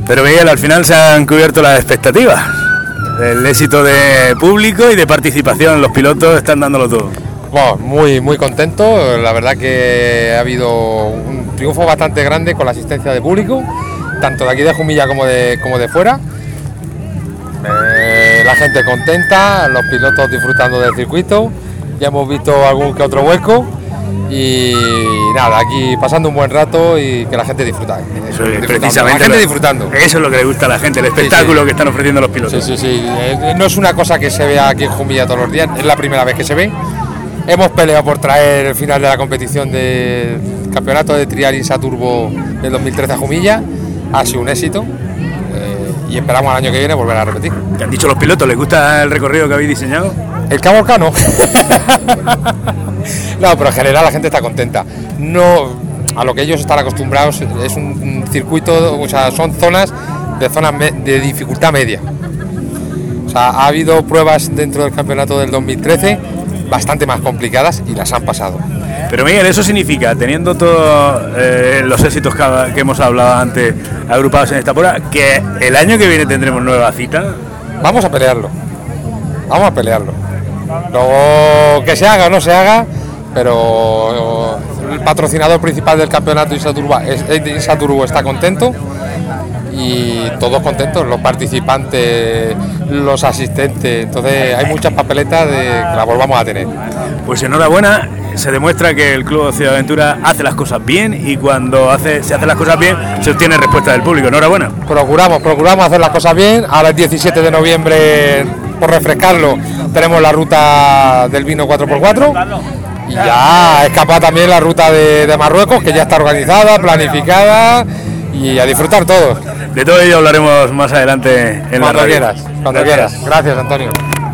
Pero Miguel, al final se han cubierto las expectativas. El éxito de público y de participación, los pilotos están dándolo todo. Bueno, muy contento, la verdad que ha habido un triunfo bastante grande con la asistencia de público, tanto de aquí de Jumilla como de fuera. La gente contenta, los pilotos disfrutando del circuito, ya hemos visto algún que otro hueco y nada, aquí pasando un buen rato y que la gente disfruta. Eso es precisamente la gente disfrutando. Eso es lo que le gusta a la gente, el espectáculo que están ofreciendo los pilotos. Sí. No es una cosa que se vea aquí en Jumilla todos los días, es la primera vez que se ve. Hemos peleado por traer el final de la competición del campeonato de trial INSA Turbo del 2013 a Jumilla, ha sido un éxito. Y esperamos al año que viene volver a repetir. ¿Te han dicho los pilotos? ¿Les gusta el recorrido que habéis diseñado? El Cabo Volcano. No, pero en general la gente está contenta. No, a lo que ellos están acostumbrados es un circuito, o sea, son zonas de dificultad media. O sea, ha habido pruebas dentro del campeonato del 2013 bastante más complicadas y las han pasado. Pero Miguel, eso significa, teniendo todos los éxitos que hemos hablado antes agrupados en esta prueba, que el año que viene tendremos nueva cita. Vamos a pelearlo. Luego que se haga o no se haga, pero el patrocinador principal del campeonato INSA Turbo está contento y todos contentos, los participantes, los asistentes, entonces hay muchas papeletas de que la volvamos a tener. Pues enhorabuena, se demuestra que el Club Ciudad Aventura hace las cosas bien y cuando se hacen las cosas bien se obtiene respuesta del público. Enhorabuena. Procuramos hacer las cosas bien. Ahora el 17 de noviembre, por refrescarlo, tenemos la ruta del vino 4x4 y ya escapa también la ruta de Marruecos, que ya está organizada, planificada y a disfrutar todos. De todo ello hablaremos más adelante en cuando quieras. Gracias, Antonio.